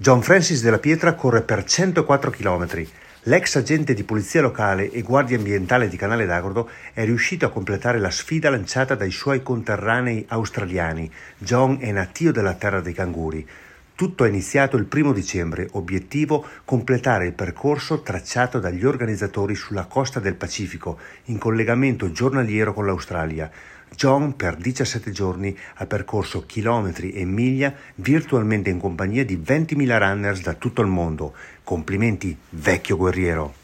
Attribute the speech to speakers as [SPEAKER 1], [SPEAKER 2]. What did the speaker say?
[SPEAKER 1] John Francis Della Pietra corre per 104 km. L'ex agente di polizia locale e guardia ambientale di Canale d'Agordo è riuscito a completare la sfida lanciata dai suoi conterranei australiani. John è natio della terra dei canguri. Tutto è iniziato il 1° dicembre, obiettivo completare il percorso tracciato dagli organizzatori sulla costa del Pacifico, in collegamento giornaliero con l'Australia. John per 17 giorni ha percorso chilometri e miglia virtualmente in compagnia di 20.000 runners da tutto il mondo. Complimenti, vecchio guerriero!